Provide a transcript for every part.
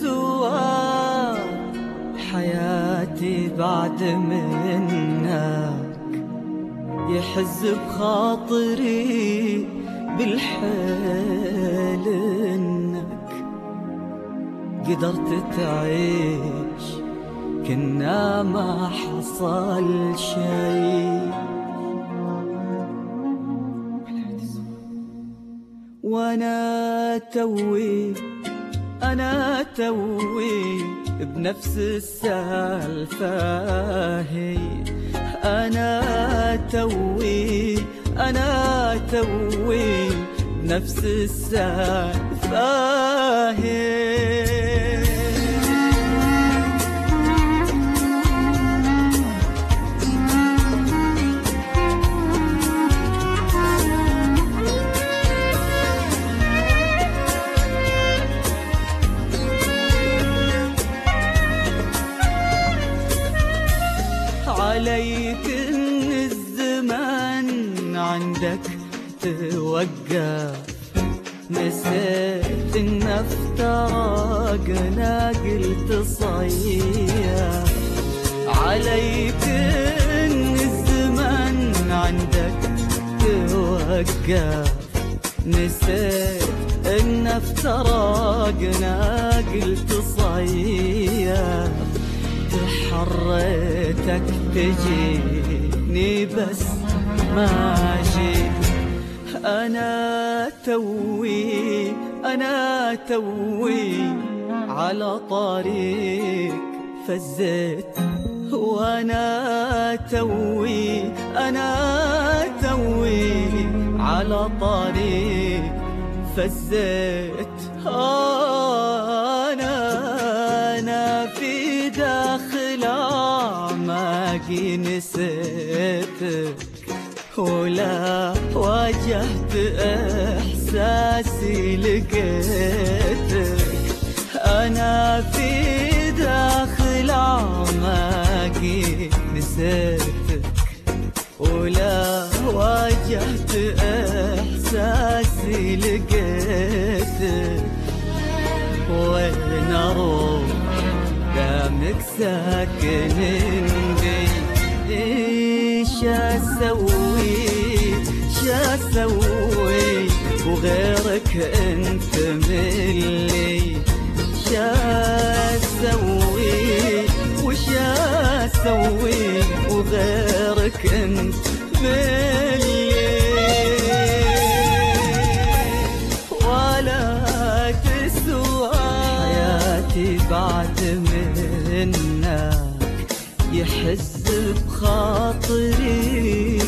تسوى حياتي بعد منك، يحز بخاطري بالحيل انك قدرت تعيش كنا ما حصل شي. وانا توي بنفس السالفة هي. أنا توي بنفس السالفة هي. عليك إن الزمان عندك توقف، نسيت إن افترقنا قلت صيف. عليك إن الزمان عندك توقف، نسيت إن افترقنا قلت صيف. تحريتك تجيني بس ما جيت. أنا توي على طريق فزيت. وأنا توي على طريق فزيت. أنا في داخل أعماقي نسيتك، ولا واجهت إحساسي لقيتك. أنا في داخل أعماقي نسيتك، ولا واجهت إحساسي لقيتك. وين أروح دامك ساكن بي؟ إيش أسوي وغيرك أنت ملي؟ وش أسوي وغيرك أنت ملي؟ ولا تسوى حياتي بعد منك، يحز بخاطري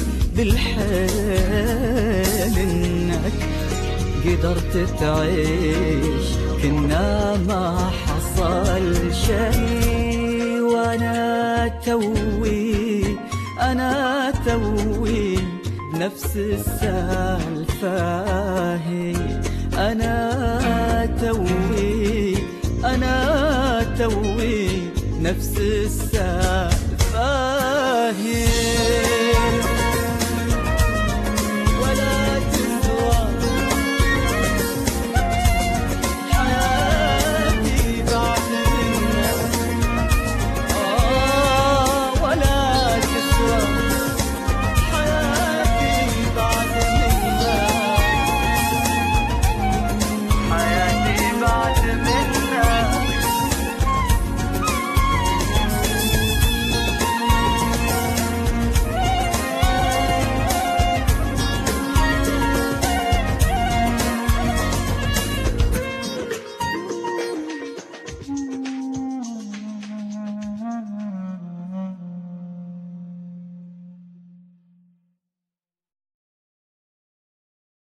بالحيل انك قدرت تعيش كنا ما حصل شي. وانا توي بنفس السالفة هي. أنا توي نفس السالفة هي.